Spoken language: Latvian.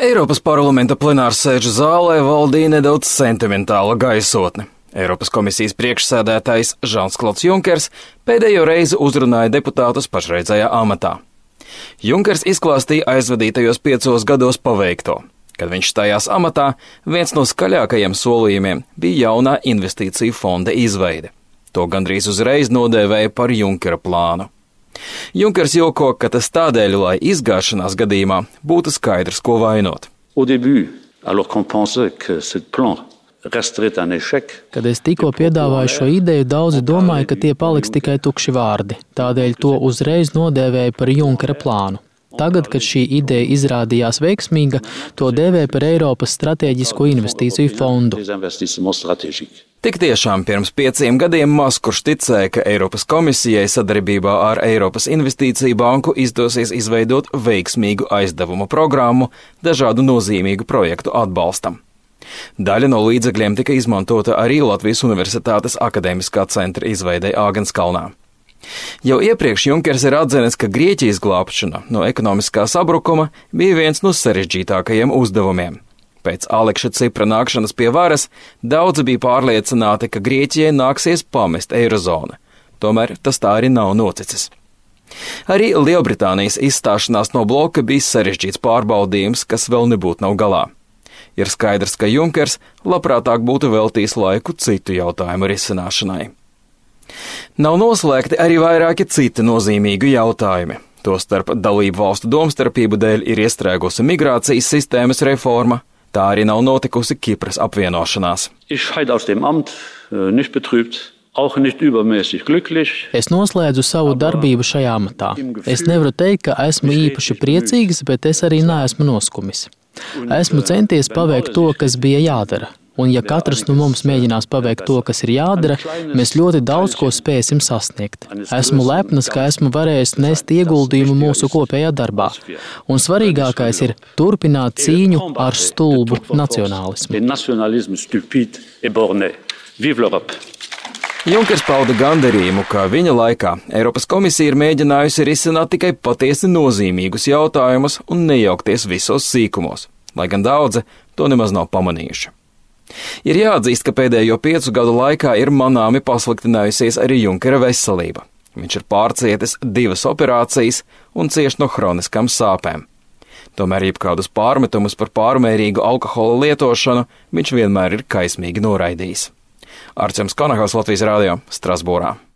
Eiropas parlamenta plenārsēžu zālē valdīja nedaudz sentimentāla gaisotne. Eiropas komisijas priekšsēdētājs Žans-Klods Junkers pēdējo reizi uzrunāja deputātus pašreizējā amatā. Junkers izklāstīja aizvadītajos 5 gados paveikto. Kad viņš stājās amatā, viens no skaļākajiem solījumiem bija jaunā investīciju fonda izveide. To gandrīz uzreiz nodēvēja par Junkera plānu. Junkers joko, ka tas tādēļ, lai izgāšanās gadījumā būtu skaidrs, ko vainot. Kad es tikko piedāvāju šo ideju, daudzi domāja, ka tie paliks tikai tukši vārdi. Tādēļ to uzreiz nodēvēja par Junkera plānu. Tagad, kad šī ideja izrādījās veiksmīga, to dēvē par Eiropas stratēģisko investīciju fondu. Tik tiešām pirms 5 gadiem maz kurš ticēja, ka Eiropas komisijai sadarbībā ar Eiropas investīciju banku izdosies izveidot veiksmīgu aizdevumu programmu dažādu nozīmīgu projektu atbalstam. Daļa no līdzekļiem tika izmantota arī Latvijas Universitātes akadēmiskā centra izveidei Āgenskalnā. Jau iepriekš Junkers ir atzinis, ka Grieķijas glābšana no ekonomiskā sabrukuma bija viens no sarežģītākajiem uzdevumiem. Pēc Alekša Cipra nākšanas pie varas daudzi bija pārliecināti, ka Grieķijai nāksies pamest eirozonu. Tomēr tas tā arī nav noticis. Arī Lielbritānijas izstāšanās no bloka bija sarežģīts pārbaudījums, kas vēl nebūtu nav galā. Ir skaidrs, ka Junkers labprātāk būtu veltījis laiku citu jautājumu risināšanai. Nav noslēgti arī vairāki citi nozīmīgi jautājumi. Tostarp dalību valstu domstarpību dēļ ir iestrēgusi migrācijas sistēmas reforma, tā arī nav notikusi Kipras apvienošanās. Es noslēdzu savu darbību šajā amatā. Es nevaru teikt, ka esmu īpaši priecīgs, bet es arī neesmu noskumis. Esmu centies paveikt to, kas bija jādara. Un ja katrs no mums mēģinās paveikt to, kas ir jādara, mēs ļoti daudz ko spēsim sasniegt. Esmu lepns, ka esmu varējis nest ieguldījumu mūsu kopējā darbā. Un svarīgākais ir turpināt cīņu ar stulbu nacionālismu. Junkers pauda gandarījumu, ka viņa laikā Eiropas komisija ir mēģinājusi risināt tikai patiesi nozīmīgus jautājumus un nejaukties visos sīkumos, lai gan daudzi to nemaz nav pamanījuši. Ir jāatzīst, ka pēdējo 5 gadu laikā ir manāmi pasliktinājusies arī Junkera veselība. Viņš ir pārcietis 2 operācijas un cieš no hroniskām sāpēm. Tomēr jebkādus pārmetumus par pārmērīgu alkohola lietošanu viņš vienmēr ir kaismīgi noraidījis. Arčuns Konahaus, Latvijas radio, Strasbūrā.